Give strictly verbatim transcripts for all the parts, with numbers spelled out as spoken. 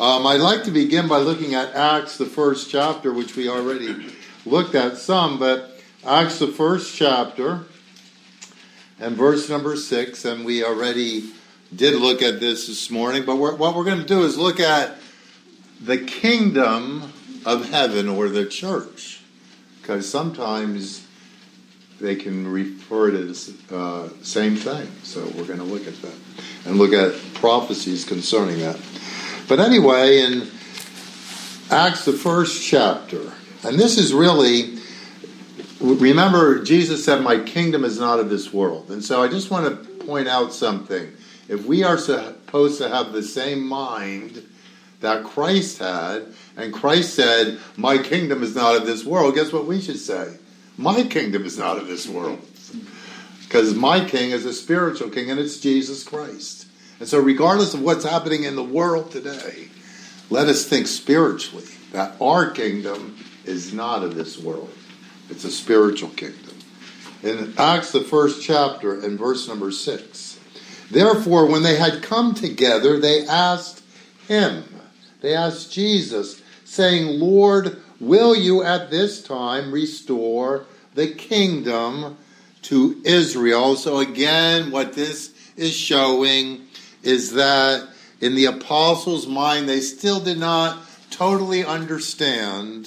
Um, I'd like to begin by looking at Acts, the first chapter, which we already looked at some, but Acts, the first chapter, and verse number six, and we already did look at this this morning, but we're, what we're going to do is look at the kingdom of heaven, or the church, because sometimes they can refer to the uh, same thing. So we're going to look at that and look at prophecies concerning that. But anyway, in Acts, the first chapter, and this is really, remember Jesus said, my kingdom is not of this world. And so I just want to point out something. If we are supposed to have the same mind that Christ had, and Christ said, my kingdom is not of this world, guess what we should say? My kingdom is not of this world. Because my king is a spiritual king, and it's Jesus Christ. And so regardless of what's happening in the world today, let us think spiritually that our kingdom is not of this world. It's a spiritual kingdom. In Acts, the first chapter, and verse number six, therefore, when they had come together, they asked him, they asked Jesus, saying, Lord, will you at this time restore the kingdom to Israel? So again, what this is showing is that in the apostles' mind, they still did not totally understand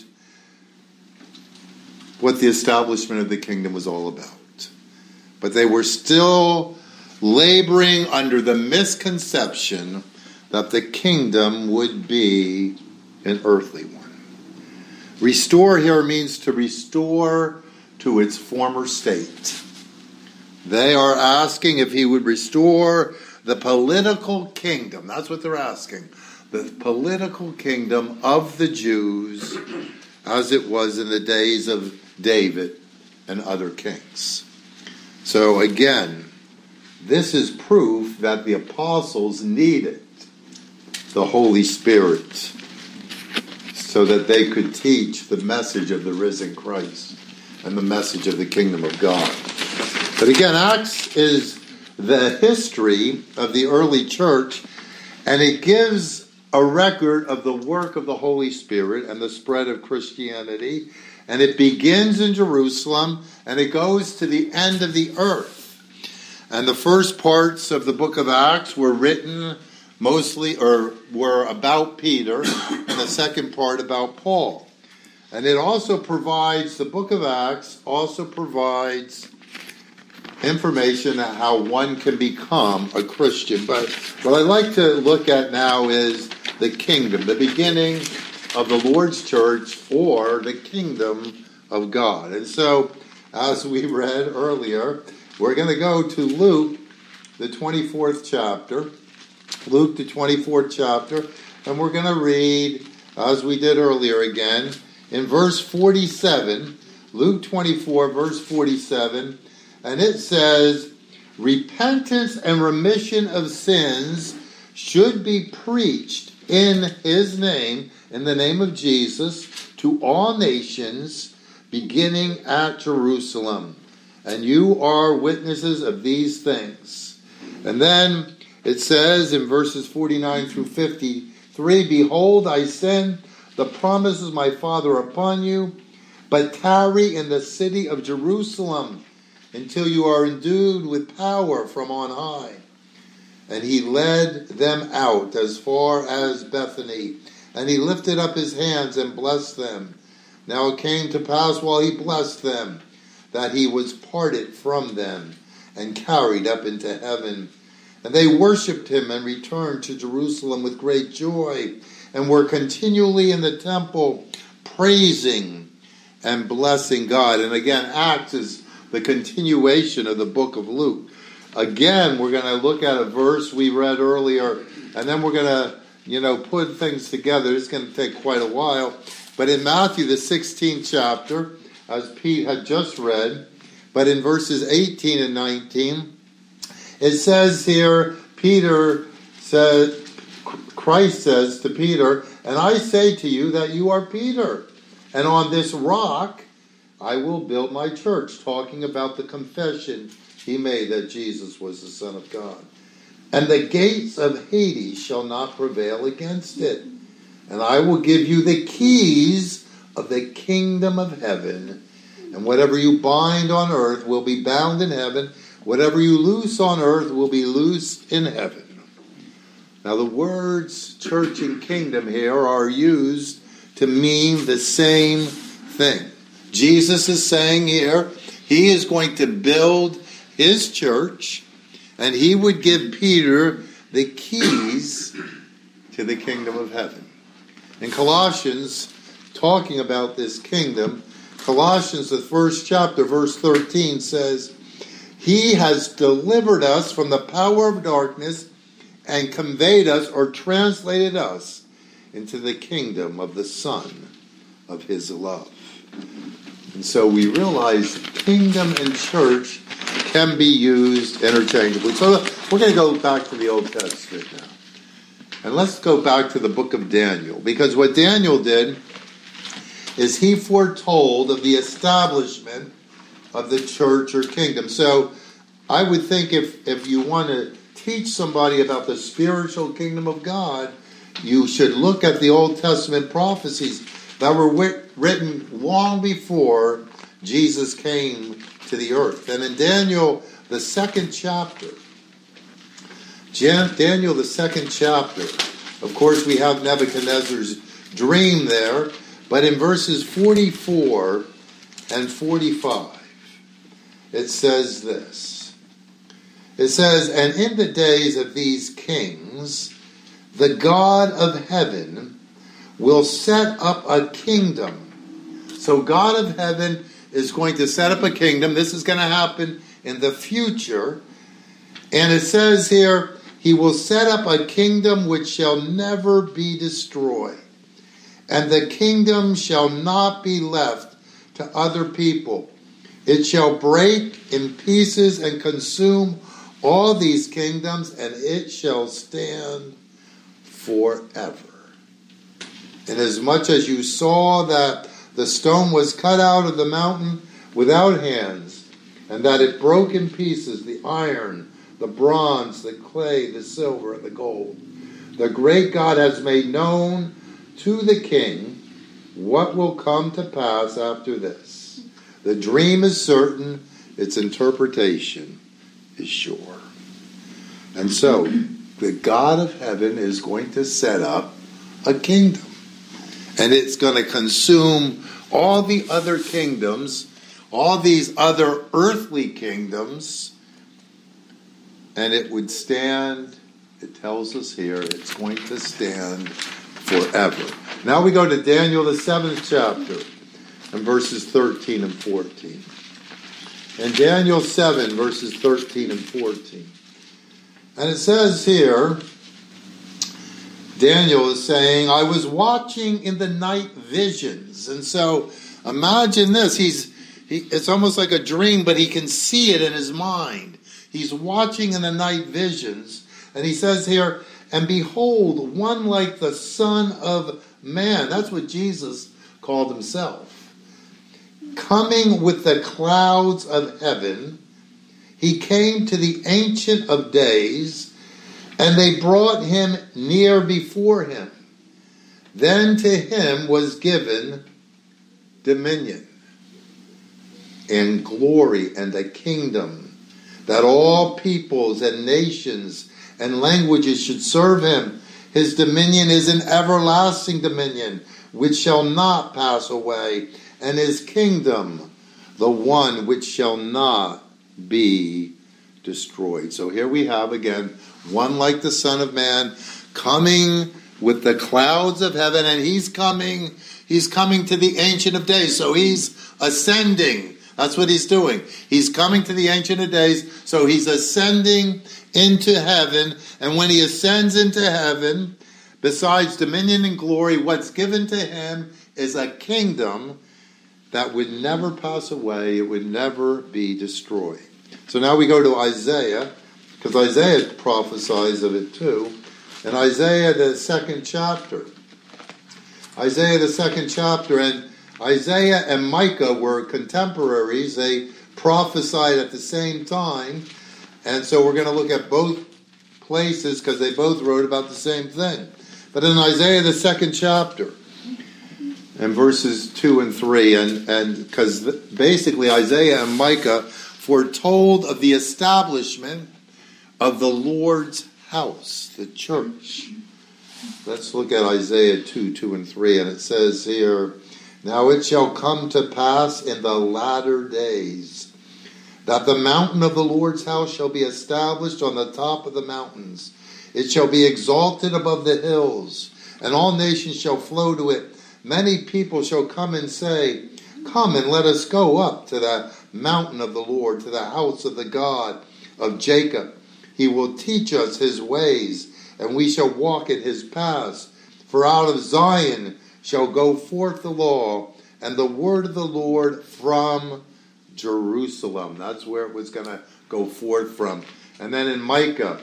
what the establishment of the kingdom was all about. But they were still laboring under the misconception that the kingdom would be an earthly one. Restore here means to restore to its former state. They are asking if he would restore the political kingdom. That's what they're asking. The political kingdom of the Jews as it was in the days of David and other kings. So again, this is proof that the apostles needed the Holy Spirit so that they could teach the message of the risen Christ and the message of the kingdom of God. But again, Acts is the history of the early church, and it gives a record of the work of the Holy Spirit and the spread of Christianity. And it begins in Jerusalem, and it goes to the end of the earth. And the first parts of the book of Acts were written mostly, or were about Peter, and the second part about Paul. And it also provides, the book of Acts also provides information on how one can become a Christian. But what I'd like to look at now is the kingdom, the beginning of the Lord's church, or the kingdom of God. And so, as we read earlier, we're going to go to Luke, the twenty-fourth chapter. Luke, the twenty-fourth chapter, and we're going to read, as we did earlier again, in verse forty-seven, Luke twenty-four, verse forty-seven, and it says, repentance and remission of sins should be preached in his name, in the name of Jesus, to all nations, beginning at Jerusalem. And you are witnesses of these things. And then it says in verses forty-nine through fifty-three, behold, I send the promises of my Father upon you, but tarry in the city of Jerusalem until you are endued with power from on high. And he led them out as far as Bethany, and he lifted up his hands and blessed them. Now it came to pass while he blessed them, that he was parted from them and carried up into heaven. And they worshipped him and returned to Jerusalem with great joy, and were continually in the temple praising and blessing God. And again, Acts is the continuation of the book of Luke. Again, we're going to look at a verse we read earlier, and then we're going to, you know, put things together. It's going to take quite a while. But in Matthew, the sixteenth chapter, as Pete had just read, but in verses eighteen and nineteen, it says here, Peter said, Christ says to Peter, and I say to you that you are Peter, and on this rock I will build my church, talking about the confession he made that Jesus was the Son of God. And the gates of Hades shall not prevail against it. And I will give you the keys of the kingdom of heaven. And whatever you bind on earth will be bound in heaven. Whatever you loose on earth will be loosed in heaven. Now the words church and kingdom here are used to mean the same thing. Jesus is saying here, he is going to build his church, and he would give Peter the keys to the kingdom of heaven. In Colossians, talking about this kingdom, Colossians, the first chapter, verse thirteen says, he has delivered us from the power of darkness and conveyed us or translated us into the kingdom of the Son of his love. And so we realize kingdom and church can be used interchangeably. So we're going to go back to the Old Testament now. And let's go back to the book of Daniel. Because what Daniel did is he foretold of the establishment of the church or kingdom. So I would think if, if you want to teach somebody about the spiritual kingdom of God, you should look at the Old Testament prophecies that were wit- written long before Jesus came to the earth. And in Daniel, the second chapter, Jan- Daniel, the second chapter, of course we have Nebuchadnezzar's dream there, but in verses forty-four and forty-five, it says this. It says, and in the days of these kings, the God of heaven will set up a kingdom. So God of heaven is going to set up a kingdom. This is going to happen in the future. And it says here, he will set up a kingdom which shall never be destroyed. And the kingdom shall not be left to other people. It shall break in pieces and consume all these kingdoms, and it shall stand forever. Inasmuch as you saw that the stone was cut out of the mountain without hands, and that it broke in pieces the iron, the bronze, the clay, the silver, and the gold, the great God has made known to the king what will come to pass after this. The dream is certain, its interpretation is sure. And so, the God of heaven is going to set up a kingdom. And it's going to consume all the other kingdoms, all these other earthly kingdoms, and it would stand, it tells us here, it's going to stand forever. Now we go to Daniel, the seventh chapter, and verses thirteen and fourteen. In Daniel seven, verses thirteen and fourteen. And it says here, Daniel is saying, I was watching in the night visions. And so imagine this. He's he, it's almost like a dream, but he can see it in his mind. He's watching in the night visions. And he says here, and behold, one like the Son of Man. That's what Jesus called himself. Coming with the clouds of heaven, he came to the Ancient of Days, and they brought him near before him. Then to him was given dominion and glory and a kingdom, that all peoples and nations and languages should serve him. His dominion is an everlasting dominion, which shall not pass away, and his kingdom, the one which shall not be destroyed. So here we have again, one like the Son of Man, coming with the clouds of heaven, and he's coming, he's coming to the Ancient of Days. So he's ascending. That's what he's doing. He's coming to the Ancient of Days, so he's ascending into heaven, and when he ascends into heaven, besides dominion and glory, what's given to him is a kingdom that would never pass away. It would never be destroyed. So now we go to Isaiah, because Isaiah prophesies of it too. In Isaiah, the second chapter. Isaiah, the second chapter, and Isaiah and Micah were contemporaries. They prophesied at the same time. And so we're going to look at both places because they both wrote about the same thing. But in Isaiah, the second chapter, and verses two and three, and and because basically Isaiah and Micah foretold of the establishment of the Lord's house, the church. Let's look at Isaiah two, two and three, and it says here, "Now it shall come to pass in the latter days that the mountain of the Lord's house shall be established on the top of the mountains. It shall be exalted above the hills, and all nations shall flow to it. Many people shall come and say, Come and let us go up to the mountain of the Lord, to the house of the God of Jacob. He will teach us his ways, and we shall walk in his paths. For out of Zion shall go forth the law, and the word of the Lord from Jerusalem." That's where it was going to go forth from. And then in Micah,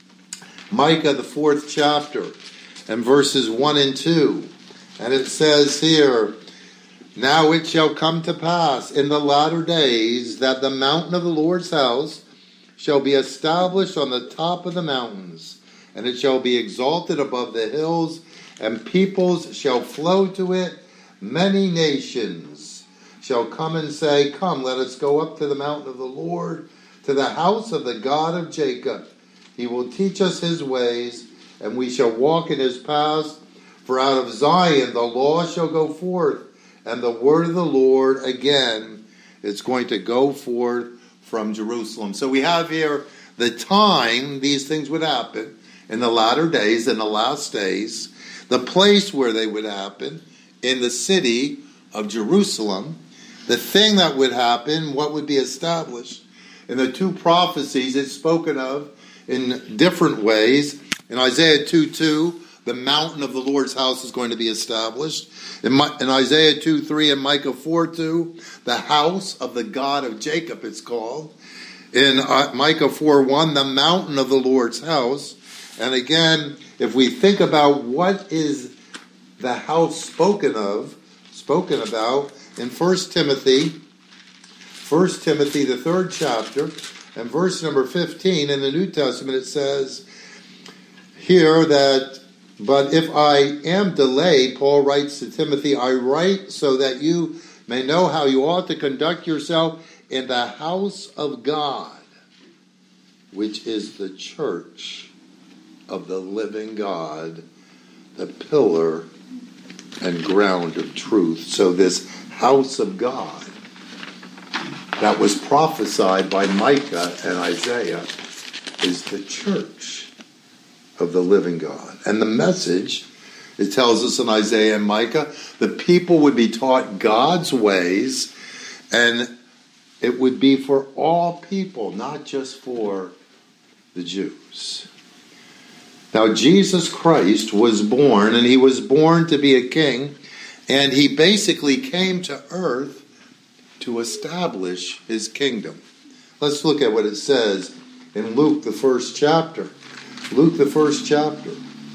Micah, the fourth chapter, and verses one and two. And it says here, "Now it shall come to pass in the latter days that the mountain of the Lord's house shall be established on the top of the mountains, and it shall be exalted above the hills, and peoples shall flow to it. Many nations shall come and say, Come, let us go up to the mountain of the Lord, to the house of the God of Jacob. He will teach us his ways, and we shall walk in his paths. For out of Zion the law shall go forth, and the word of the Lord," again, it's going to go forth from Jerusalem. So we have here the time these things would happen, in the latter days, in the last days, the place where they would happen, in the city of Jerusalem, the thing that would happen, what would be established. In the two prophecies, it's spoken of in different ways. In Isaiah two two, the mountain of the Lord's house is going to be established. In, My, in Isaiah two three and Micah four two, the house of the God of Jacob, it's called. In uh, Micah four one, the mountain of the Lord's house. And again, if we think about what is the house spoken of, spoken about, in First Timothy, First Timothy, the third chapter, and verse number fifteen in the New Testament, it says here that, "But if I am delayed," Paul writes to Timothy, "I write so that you may know how you ought to conduct yourself in the house of God, which is the church of the living God, the pillar and ground of truth." So this house of God that was prophesied by Micah and Isaiah is the church of the living God. And the message, it tells us in Isaiah and Micah, the people would be taught God's ways, and it would be for all people, not just for the Jews. Now, Jesus Christ was born, and he was born to be a king, and he basically came to earth to establish his kingdom. Let's look at what it says in Luke, the first chapter. Luke, the first chapter,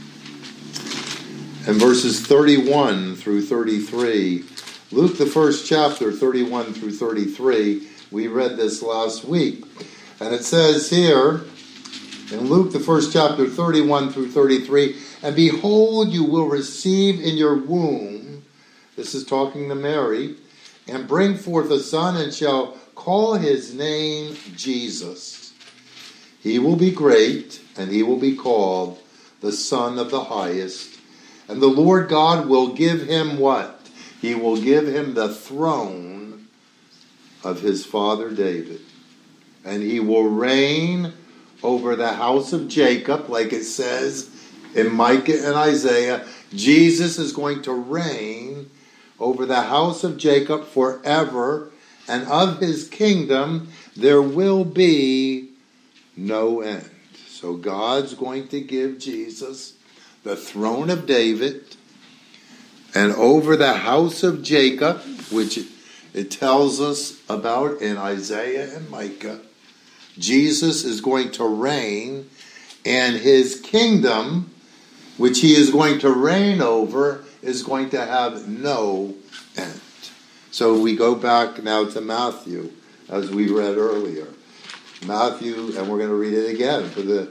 and verses thirty-one through thirty-three. Luke, the first chapter, thirty-one through thirty-three. We read this last week. And it says here, in Luke, the first chapter, thirty-one through thirty-three, "And behold, you will receive in your womb," this is talking to Mary, "and bring forth a son, and shall call his name Jesus. He will be great, and he will be called the Son of the Highest. And the Lord God will give him" what? He will give him the throne of his father David. "And he will reign over the house of Jacob," like it says in Micah and Isaiah. Jesus is going to reign over the house of Jacob forever, and of his kingdom there will be no end. So God's going to give Jesus the throne of David, and over the house of Jacob, which it tells us about in Isaiah and Micah, Jesus is going to reign, and his kingdom, which he is going to reign over, is going to have no end. So we go back now to Matthew, as we read earlier. Matthew, and we're going to read it again for the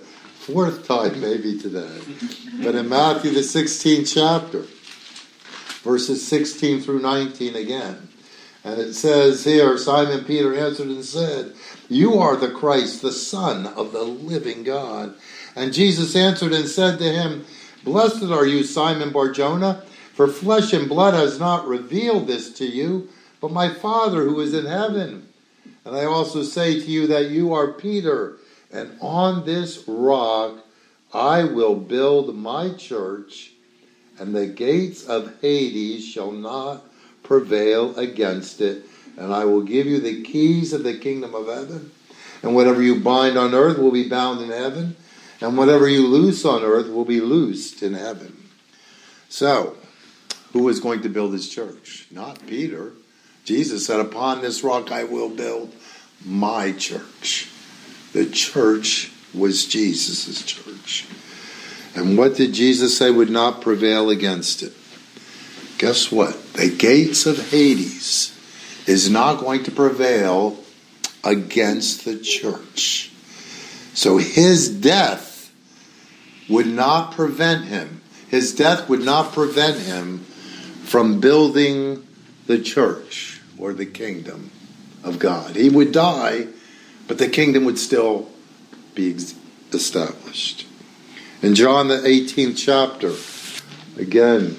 fourth time maybe today. But in Matthew, the sixteenth chapter, verses sixteen through nineteen again. And it says here, Simon Peter answered and said, "You are the Christ, the Son of the living God." And Jesus answered and said to him, "Blessed are you, Simon Bar-Jonah, for flesh and blood has not revealed this to you, but my Father who is in heaven. And I also say to you that you are Peter, and on this rock I will build my church, and the gates of Hades shall not prevail against it. And I will give you the keys of the kingdom of heaven. And whatever you bind on earth will be bound in heaven, and whatever you loose on earth will be loosed in heaven." So, who is going to build his church? Not Peter. Jesus said, "Upon this rock I will build my church." The church was Jesus' church. And what did Jesus say would not prevail against it? Guess what? The gates of Hades is not going to prevail against the church. So his death would not prevent him. His death would not prevent him from building the church or the kingdom of God. He would die, but the kingdom would still be established. In John the eighteenth chapter, again,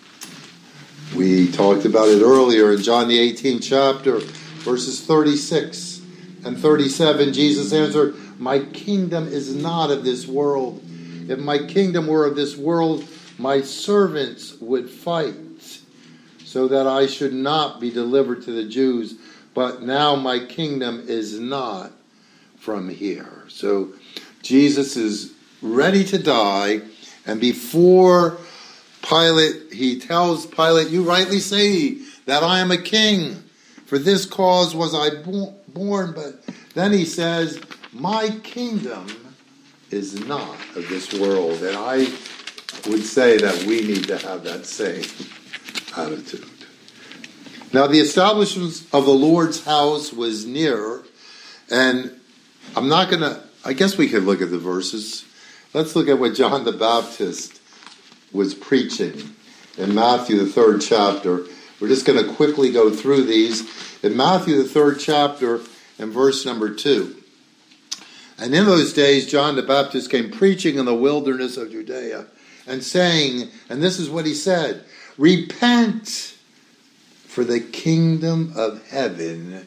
we talked about it earlier. In John the eighteenth chapter, verses thirty-six and thirty-seven, Jesus answered, "My kingdom is not of this world. If my kingdom were of this world, my servants would fight, so that I should not be delivered to the Jews. But now my kingdom is not from here." So Jesus is ready to die, and before Pilate, he tells Pilate, "You rightly say that I am a king. For this cause was I born." But then he says, "My kingdom is not of this world." And I would say that we need to have that same attitude. Now, the establishment of the Lord's house was near, and I'm not going to, I guess we could look at the verses. Let's look at what John the Baptist was preaching in Matthew, the third chapter. We're just going to quickly go through these. In Matthew, the third chapter, and verse number two. "And in those days, John the Baptist came preaching in the wilderness of Judea, and saying," and this is what he said, "Repent, for the kingdom of heaven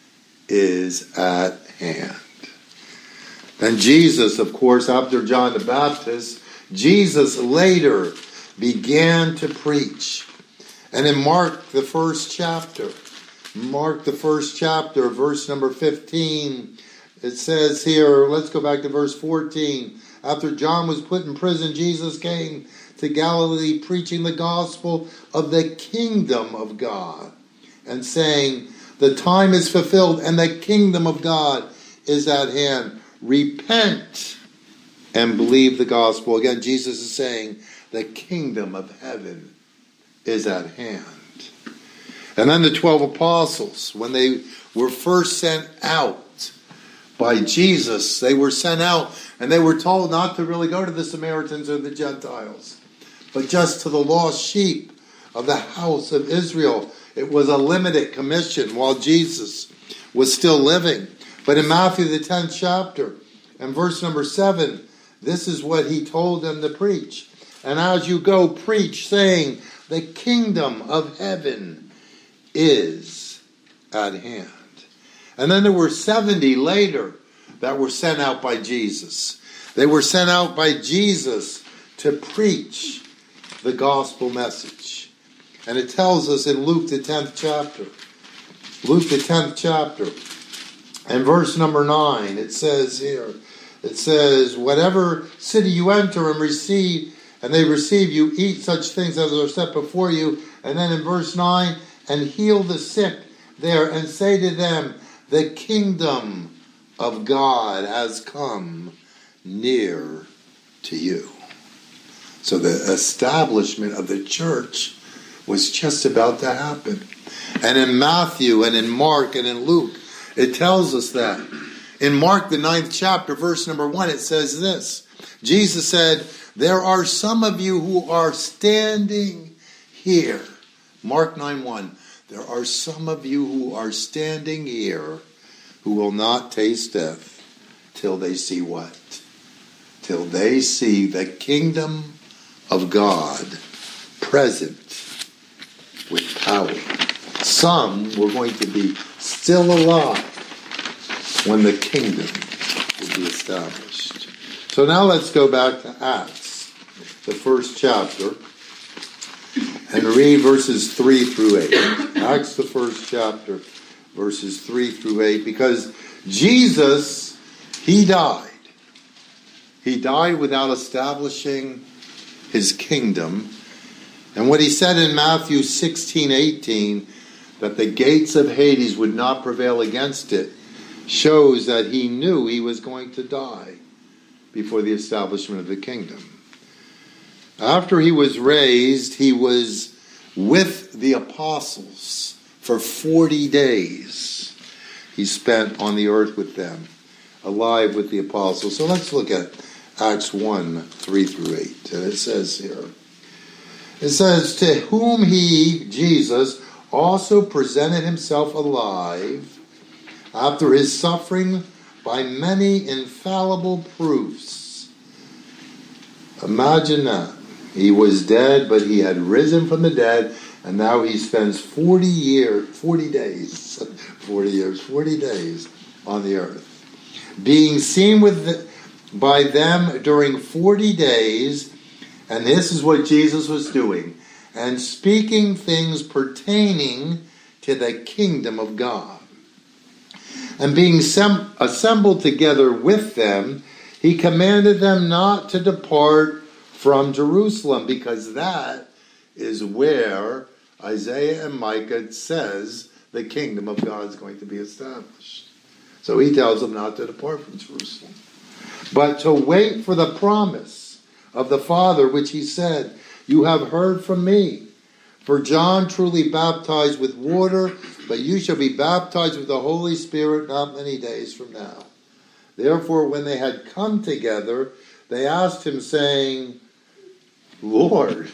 is at hand." Then Jesus, of course, after John the Baptist, Jesus later began to preach. And in Mark, the first chapter, Mark, the first chapter, verse number fifteen, it says here, let's go back to verse fourteen. "After John was put in prison, Jesus came to Galilee preaching the gospel of the kingdom of God, and saying, the time is fulfilled and the kingdom of God is at hand. Repent and believe the gospel." Again, Jesus is saying the kingdom of heaven is at hand. And then the twelve apostles, when they were first sent out by Jesus, they were sent out and they were told not to really go to the Samaritans or the Gentiles, but just to the lost sheep of the house of Israel. It was a limited commission while Jesus was still living. But in Matthew, the tenth chapter, and verse number seven, this is what he told them to preach. "And as you go, preach, saying, the kingdom of heaven is at hand." And then there were seventy later that were sent out by Jesus. They were sent out by Jesus to preach the gospel message. And it tells us in Luke, the tenth chapter, Luke, the tenth chapter, and verse number nine, it says here, it says, "Whatever city you enter and receive, and they receive you, eat such things as are set before you." And then in verse nine, "And heal the sick there, and say to them, the kingdom of God has come near to you." So the establishment of the church was just about to happen. And in Matthew and in Mark and in Luke, it tells us that. In Mark, the ninth chapter, verse number one, it says this, Jesus said, there are some of you who are standing here. Mark nine one. There are some of you who are standing here who will not taste death till they see what? Till they see the kingdom of God present with power. Some were going to be still alive when the kingdom will be established. So now let's go back to Acts, the first chapter, and read verses three through eight. Acts, the first chapter, verses three through eight, because Jesus, he died. He died without establishing his kingdom. And what he said in Matthew sixteen eighteen, that the gates of Hades would not prevail against it, shows that he knew he was going to die before the establishment of the kingdom. After he was raised, he was with the apostles for forty days. He spent on the earth with them, alive with the apostles. So let's look at Acts one, three through eight. And it says here, it says, to whom he, Jesus, also presented himself alive after his suffering by many infallible proofs. Imagine that. He was dead, but he had risen from the dead, and now he spends forty years, forty days, forty years, forty days on the earth, being seen with the, by them during forty days, and this is what Jesus was doing, and speaking things pertaining to the kingdom of God. And being sem- assembled together with them, he commanded them not to depart from Jerusalem, because that is where Isaiah and Micah says the kingdom of God is going to be established. So he tells them not to depart from Jerusalem, but to wait for the promise of the Father, which he said, you have heard from me. For John truly baptized with water, but you shall be baptized with the Holy Spirit not many days from now. Therefore, when they had come together, they asked him, saying, Lord,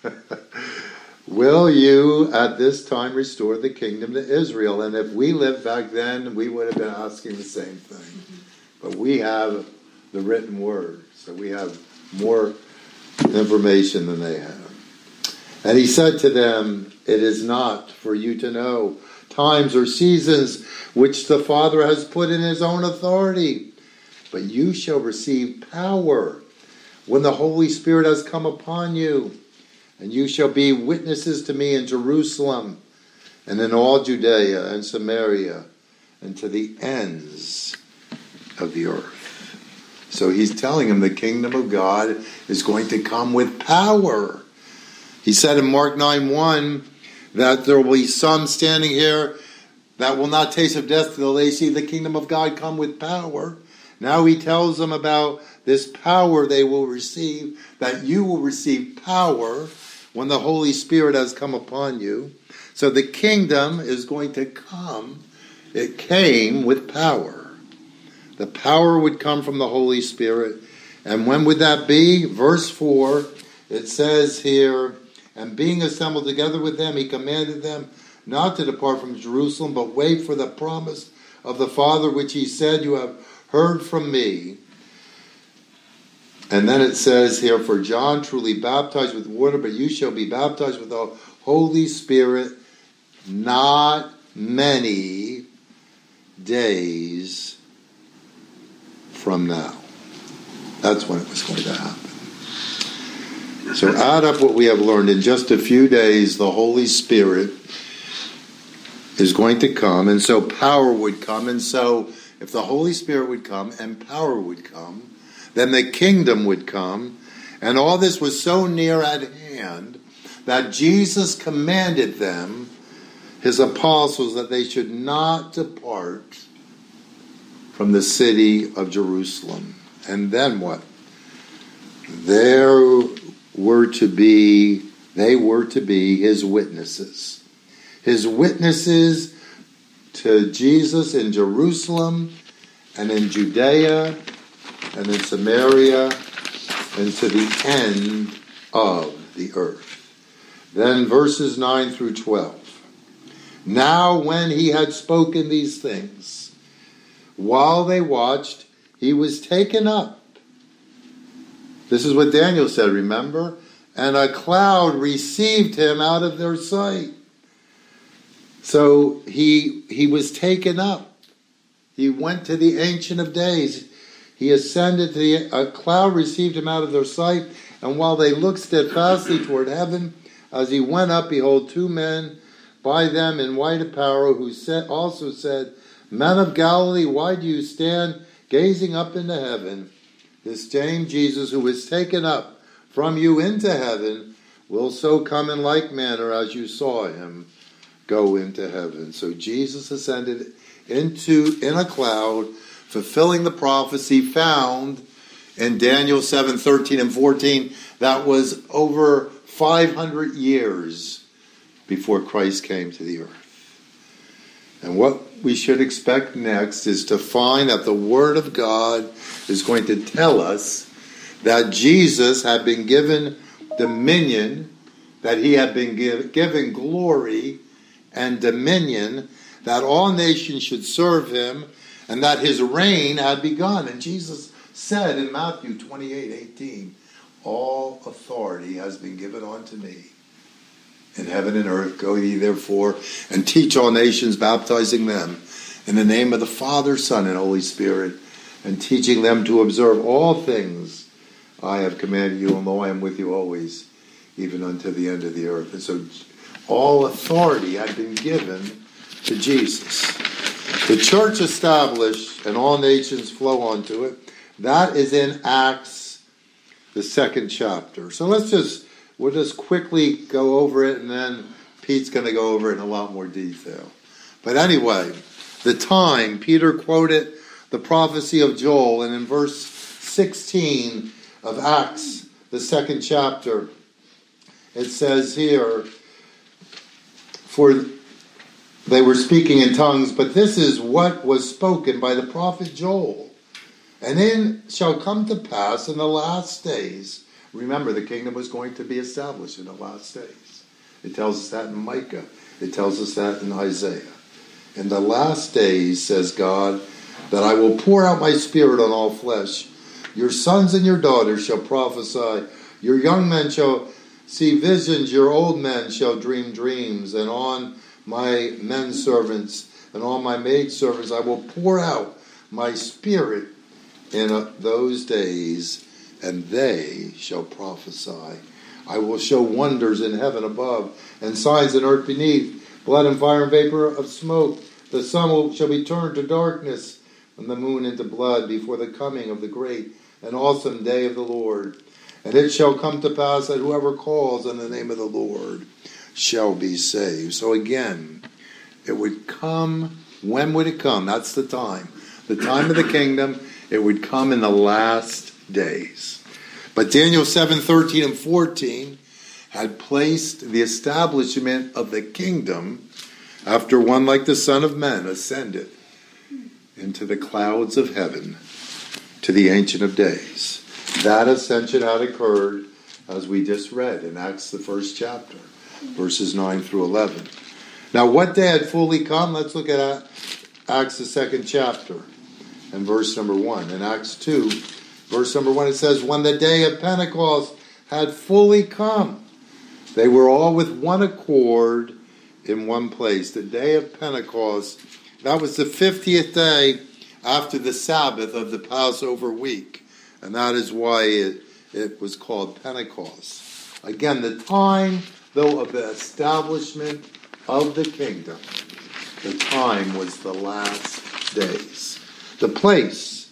will you at this time restore the kingdom to Israel? And if we lived back then, we would have been asking the same thing. But we have the written word, so we have more information than they have. And he said to them, it is not for you to know times or seasons which the Father has put in his own authority, but you shall receive power when the Holy Spirit has come upon you, and you shall be witnesses to me in Jerusalem and in all Judea and Samaria and to the ends of the earth. So he's telling them the kingdom of God is going to come with power. He said in Mark nine one that there will be some standing here that will not taste of death till they see the kingdom of God come with power. Now he tells them about this power they will receive, that you will receive power when the Holy Spirit has come upon you. So the kingdom is going to come. It came with power. The power would come from the Holy Spirit. And when would that be? Verse four, it says here, and being assembled together with them, he commanded them not to depart from Jerusalem, but wait for the promise of the Father, which he said, you have heard from me. And then it says here, for John truly baptized with water, but you shall be baptized with the Holy Spirit not many days from now. That's when it was going to happen. So add up what we have learned. In just a few days, the Holy Spirit is going to come, and so power would come. And so if the Holy Spirit would come and power would come, then the kingdom would come. And all this was so near at hand that Jesus commanded them, his apostles, that they should not depart from the city of Jerusalem. And then what? There were to be, they were to be his witnesses. His witnesses to Jesus in Jerusalem and in Judea and in Samaria and to the end of the earth. Then verses nine through twelve. Now when he had spoken these things, while they watched, he was taken up. This is what Daniel said, remember? And a cloud received him out of their sight. So he he was taken up. He went to the Ancient of Days. He ascended to the, a cloud received him out of their sight. And while they looked steadfastly toward heaven, as he went up, behold, two men by them in white apparel, who said, also said, Men of Galilee, why do you stand gazing up into heaven? This same Jesus, who was taken up from you into heaven, will so come in like manner as you saw him go into heaven. So Jesus ascended into in a cloud, fulfilling the prophecy found in Daniel seven, thirteen and fourteen. That was over five hundred years before Christ came to the earth. And what we should expect next is to find that the Word of God is going to tell us that Jesus had been given dominion, that he had been give, given glory and dominion, that all nations should serve him, and that his reign had begun. And Jesus said in Matthew twenty-eight eighteen, all authority has been given unto me in heaven and earth. Go ye therefore and teach all nations, baptizing them in the name of the Father, Son, and Holy Spirit, and teaching them to observe all things I have commanded you, and lo, I am with you always, even unto the end of the earth. And so all authority had been given to Jesus. The church established, and all nations flow onto it. That is in Acts, the second chapter. So let's just, we'll just quickly go over it, and then Pete's going to go over it in a lot more detail. But anyway, the time, Peter quoted the prophecy of Joel, and in verse sixteen of Acts, the second chapter, it says here, for they were speaking in tongues, but this is what was spoken by the prophet Joel. And then shall come to pass in the last days. Remember, the kingdom was going to be established in the last days. It tells us that in Micah. It tells us that in Isaiah. In the last days, says God, that I will pour out my spirit on all flesh. Your sons and your daughters shall prophesy. Your young men shall see visions. Your old men shall dream dreams. And on my men servants and on my maid servants I will pour out my spirit in those days, and they shall prophesy. I will show wonders in heaven above, and signs in earth beneath, blood and fire and vapor of smoke. The sun will, shall be turned to darkness, and the moon into blood, before the coming of the great and awesome day of the Lord. And it shall come to pass that whoever calls on the name of the Lord shall be saved. So again, it would come. When would it come? That's the time. The time of the kingdom. It would come in the last days. But Daniel seven, thirteen and fourteen had placed the establishment of the kingdom after one like the Son of Man ascended into the clouds of heaven to the Ancient of Days. That ascension had occurred, as we just read in Acts, the first chapter, verses nine through eleven. Now, what day had fully come? Let's look at Acts, the second chapter, and verse number one. In Acts two, verse number one, it says, when the day of Pentecost had fully come, they were all with one accord in one place. The day of Pentecost, that was the fiftieth day after the Sabbath of the Passover week. And that is why it, it was called Pentecost. Again, the time, though, of the establishment of the kingdom, the time was the last days. The place,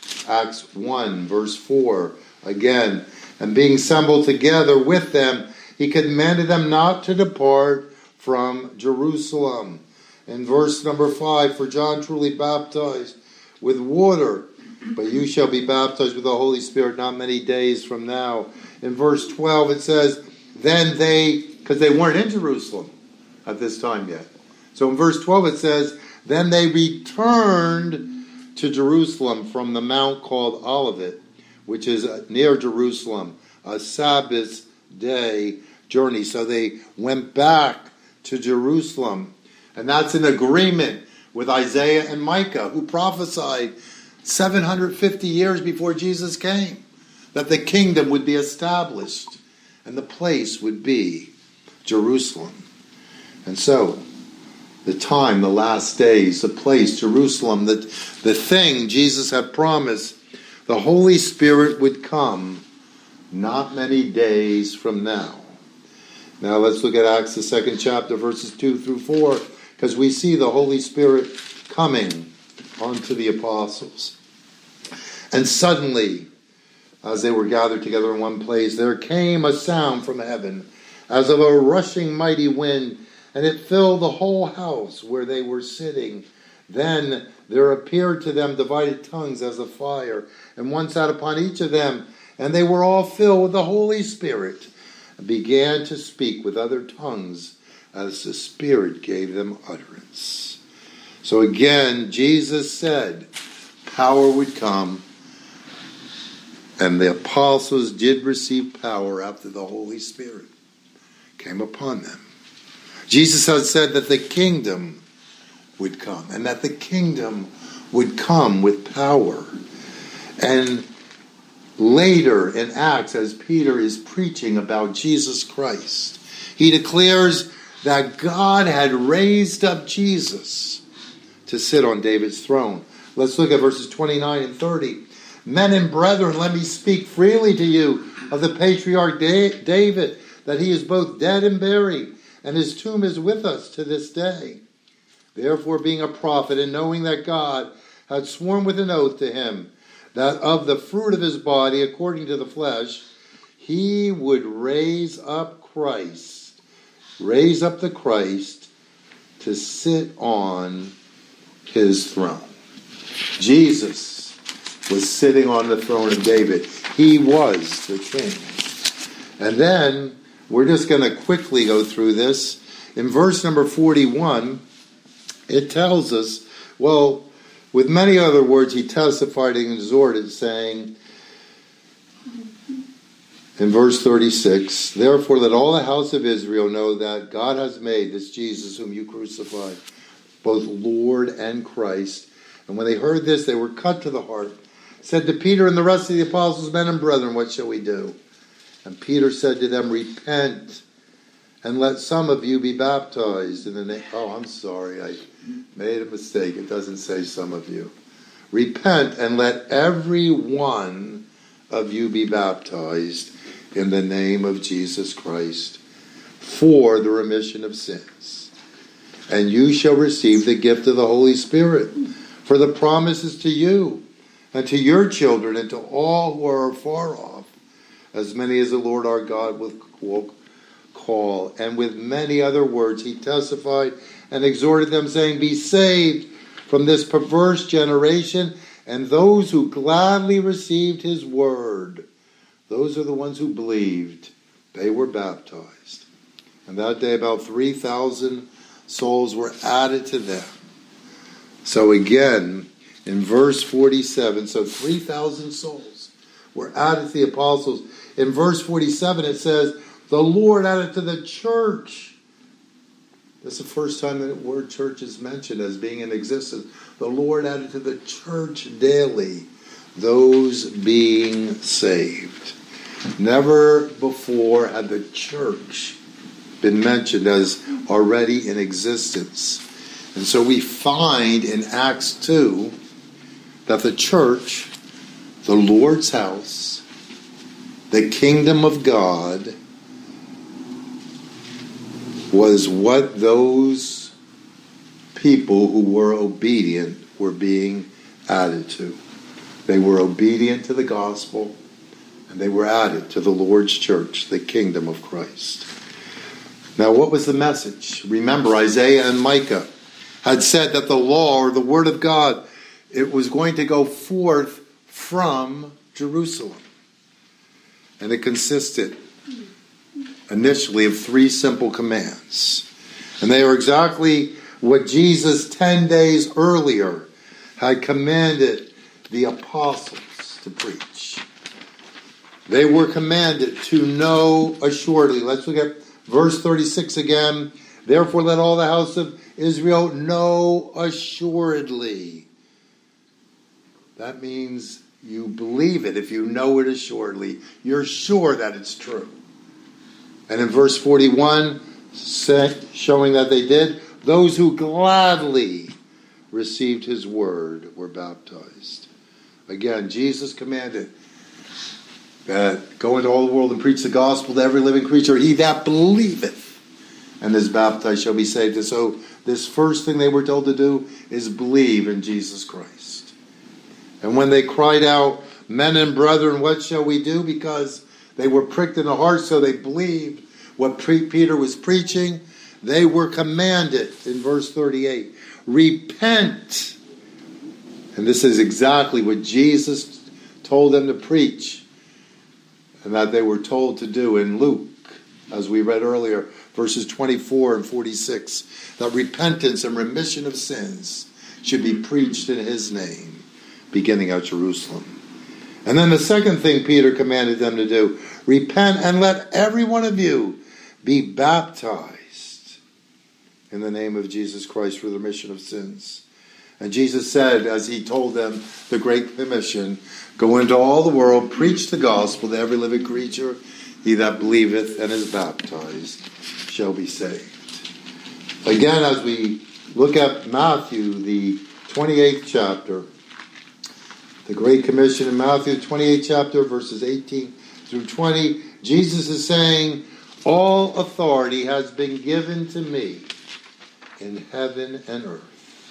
Acts one, verse four, again, and being assembled together with them, he commanded them not to depart from Jerusalem. In verse number five, for John truly baptized with water, but you shall be baptized with the Holy Spirit not many days from now. In verse twelve it says, then they, because they weren't in Jerusalem at this time yet. So in verse twelve it says, then they returned to Jerusalem from the mount called Olivet, which is near Jerusalem, a Sabbath day journey. So they went back to Jerusalem. And that's in agreement with Isaiah and Micah, who prophesied seven hundred fifty years before Jesus came, that the kingdom would be established and the place would be Jerusalem. And so, the time, the last days, the place, Jerusalem, the, the thing Jesus had promised, the Holy Spirit would come not many days from now. Now let's look at Acts, the second chapter, verses two through four, because we see the Holy Spirit coming onto the apostles. And suddenly, as they were gathered together in one place, there came a sound from heaven, as of a rushing mighty wind, and it filled the whole house where they were sitting. Then there appeared to them divided tongues as of fire, and one sat upon each of them, and they were all filled with the Holy Spirit, and began to speak with other tongues as the Spirit gave them utterance. So again, Jesus said power would come, and the apostles did receive power after the Holy Spirit came upon them. Jesus had said that the kingdom would come, and that the kingdom would come with power. And later in Acts, as Peter is preaching about Jesus Christ, he declares that God had raised up Jesus to sit on David's throne. Let's look at verses twenty-nine and thirty. Men and brethren, let me speak freely to you of the patriarch David, that he is both dead and buried, and his tomb is with us to this day. Therefore, being a prophet, and knowing that God had sworn with an oath to him, that of the fruit of his body, according to the flesh, he would raise up Christ, raise up the Christ to sit on his throne. Jesus was sitting on the throne of David. He was the king. And then, we're just going to quickly go through this. In verse number forty-one, it tells us, well, with many other words, he testified and exhorted, saying, in verse thirty-six, therefore let all the house of Israel know that God has made this Jesus whom you crucified, both Lord and Christ. And when they heard this, they were cut to the heart, said to Peter and the rest of the apostles, men and brethren, what shall we do? And Peter said to them, repent, and let some of you be baptized in the name... Oh, I'm sorry, I made a mistake. It doesn't say some of you. Repent, and let every one of you be baptized in the name of Jesus Christ for the remission of sins. And you shall receive the gift of the Holy Spirit, for the promise is to you, and to your children, and to all who are far off, as many as the Lord our God will call. And with many other words he testified and exhorted them, saying, be saved from this perverse generation. And those who gladly received his word, those are the ones who believed, they were baptized. And that day about three thousand souls were added to them. So again, in verse forty-seven, so three thousand souls were added to the apostles. In verse forty-seven it says, the Lord added to the church. That's the first time the word church is mentioned as being in existence. The Lord added to the church daily those being saved. Never before had the church been mentioned as already in existence. And so we find in Acts two that the church, the Lord's house, the kingdom of God, was what those people who were obedient were being added to. They were obedient to the gospel, and they were added to the Lord's church, the kingdom of Christ. Now, what was the message? Remember, Isaiah and Micah had said that the law, or the word of God, it was going to go forth from Jerusalem. And it consisted initially of three simple commands. And they are exactly what Jesus ten days earlier had commanded the apostles to preach. They were commanded to know assuredly. Let's look at verse thirty-six again. Therefore let all the house of Israel know assuredly. That means you believe it. If you know it assuredly, you're sure that it's true. And in verse forty-one, showing that they did, those who gladly received his word were baptized. Again, Jesus commanded that go into all the world and preach the gospel to every living creature. He that believeth and is baptized shall be saved. And so this first thing they were told to do is believe in Jesus Christ. And when they cried out, men and brethren, what shall we do? Because they were pricked in the heart, so they believed what Peter was preaching. They were commanded, in verse thirty-eight, repent. And this is exactly what Jesus told them to preach, and that they were told to do in Luke, as we read earlier, verses twenty-four and forty-six, that repentance and remission of sins should be preached in his name, beginning at Jerusalem. And then the second thing Peter commanded them to do, repent and let every one of you be baptized in the name of Jesus Christ for the remission of sins. And Jesus said, as he told them the Great Commission, go into all the world, preach the gospel to every living creature. He that believeth and is baptized shall be saved. Again, as we look at Matthew, the twenty-eighth chapter, the Great Commission in Matthew, twenty-eighth chapter, verses eighteen through twenty, Jesus is saying, all authority has been given to me in heaven and earth.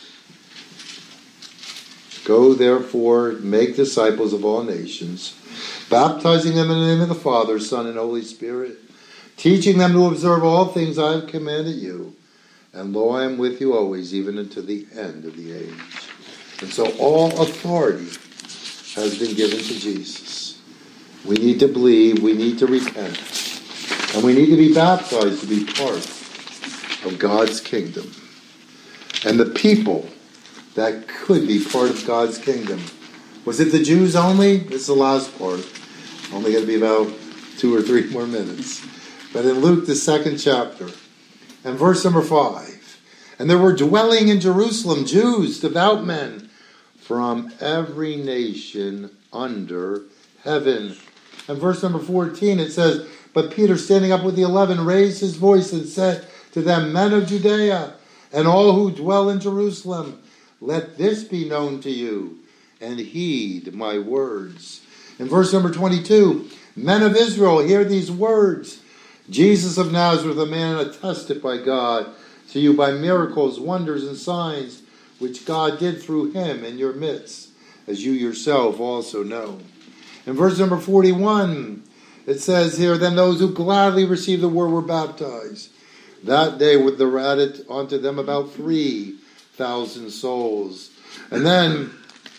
Go therefore, make disciples of all nations, baptizing them in the name of the Father, Son, and Holy Spirit, teaching them to observe all things I have commanded you. And lo, I am with you always, even unto the end of the age. And so all authority has been given to Jesus. We need to believe, we need to repent, and we need to be baptized to be part of God's kingdom. And the people that could be part of God's kingdom. Was it the Jews only? This is the last part. Only going to be about two or three more minutes. But in Luke, the second chapter, and verse number five, and there were dwelling in Jerusalem Jews, devout men, from every nation under heaven. And verse number fourteen, it says, but Peter, standing up with the eleven, raised his voice and said to them, men of Judea, and all who dwell in Jerusalem, let this be known to you, and heed my words. In verse number twenty-two, men of Israel, hear these words. Jesus of Nazareth, a man attested by God to you by miracles, wonders, and signs, which God did through him in your midst, as you yourself also know. In verse number forty-one, it says here, then those who gladly received the word were baptized. That day there were added unto them about three thousand souls. And then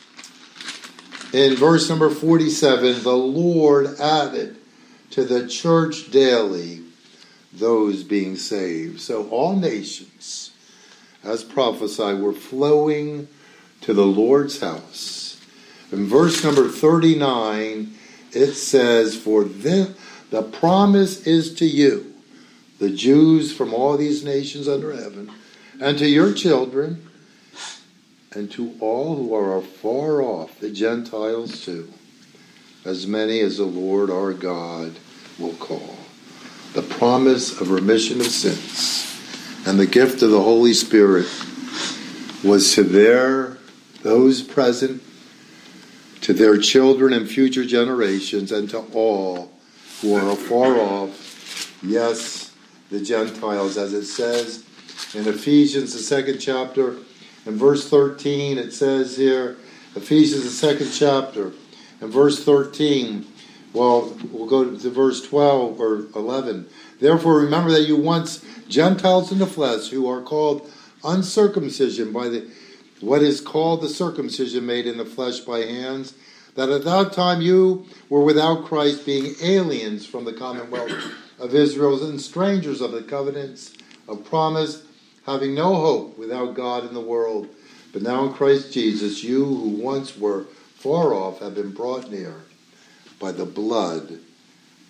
in verse number forty-seven, the Lord added to the church daily those being saved. So all nations, as prophesied, were flowing to the Lord's house. In verse number thirty-nine, it says, for the, the promise is to you, the Jews from all these nations under heaven, and to your children, and to all who are afar off, the Gentiles too, as many as the Lord our God will call. The promise of remission of sins and the gift of the Holy Spirit was to their, those present, to their children and future generations, and to all who are afar off, yes, the Gentiles, as it says in Ephesians, the second chapter, in verse thirteen, it says here, Ephesians, the second chapter, and verse thirteen, well, we'll go to verse twelve or eleven. Therefore, remember that you once Gentiles in the flesh, who are called uncircumcision by the what is called the circumcision made in the flesh by hands, that at that time you were without Christ, being aliens from the commonwealth of Israel and strangers of the covenants of promise, having no hope without God in the world. But now in Christ Jesus, you who once were far off have been brought near by the blood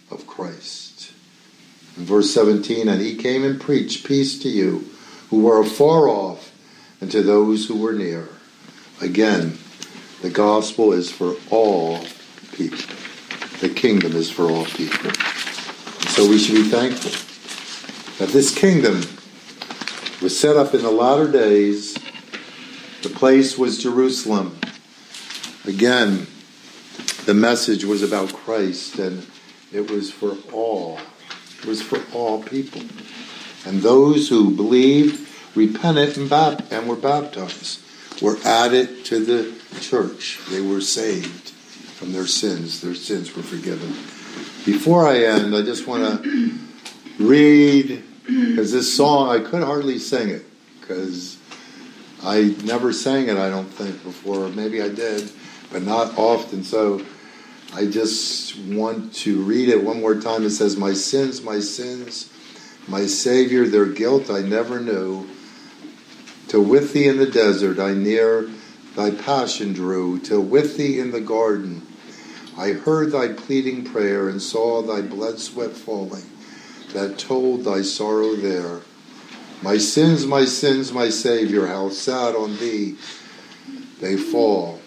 of Christ. In verse seventeen, and he came and preached peace to you who were afar off and to those who were near. Again, the gospel is for all people. The kingdom is for all people. And so we should be thankful that this kingdom was set up in the latter days. The place was Jerusalem. Again, the message was about Christ, and it was for all. It was for all people. And those who believed, repented, and, bap- and were baptized were added to the church. They were saved from their sins. Their sins were forgiven. Before I end, I just want to read, because this song, I could hardly sing it, because I never sang it, I don't think, before. Maybe I did, but not often. So I just want to read it one more time. It says, my sins, my sins, my Savior, their guilt I never knew. Till with thee in the desert I near thy passion drew. Till with thee in the garden I heard thy pleading prayer and saw thy blood sweat falling that told thy sorrow there. My sins, my sins, my Savior, how sad on thee they fall.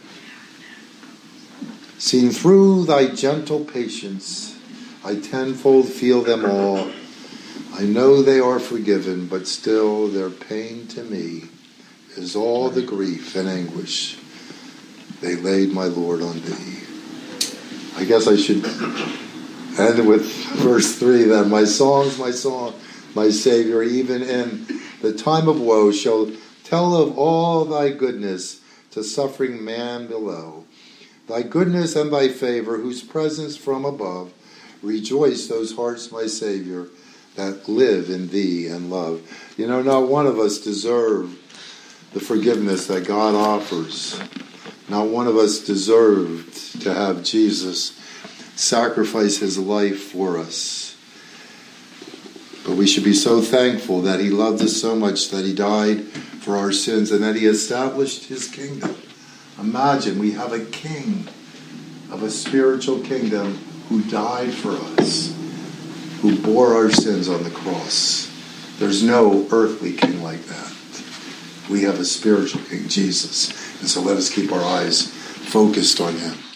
Seen through thy gentle patience, I tenfold feel them all. I know they are forgiven, but still their pain to me is all the grief and anguish they laid, my Lord, on thee. I guess I should end with verse three, that my songs, my song, my Savior, even in the time of woe, shall tell of all thy goodness to suffering man below. Thy goodness and thy favor, whose presence from above, rejoice those hearts, my Savior, that live in thee and love. You know, not one of us deserve the forgiveness that God offers. Not one of us deserved to have Jesus sacrifice his life for us. But we should be so thankful that he loved us so much that he died for our sins and that he established his kingdom. Imagine, we have a king of a spiritual kingdom who died for us, who bore our sins on the cross. There's no earthly king like that. We have a spiritual king, Jesus. And so let us keep our eyes focused on him.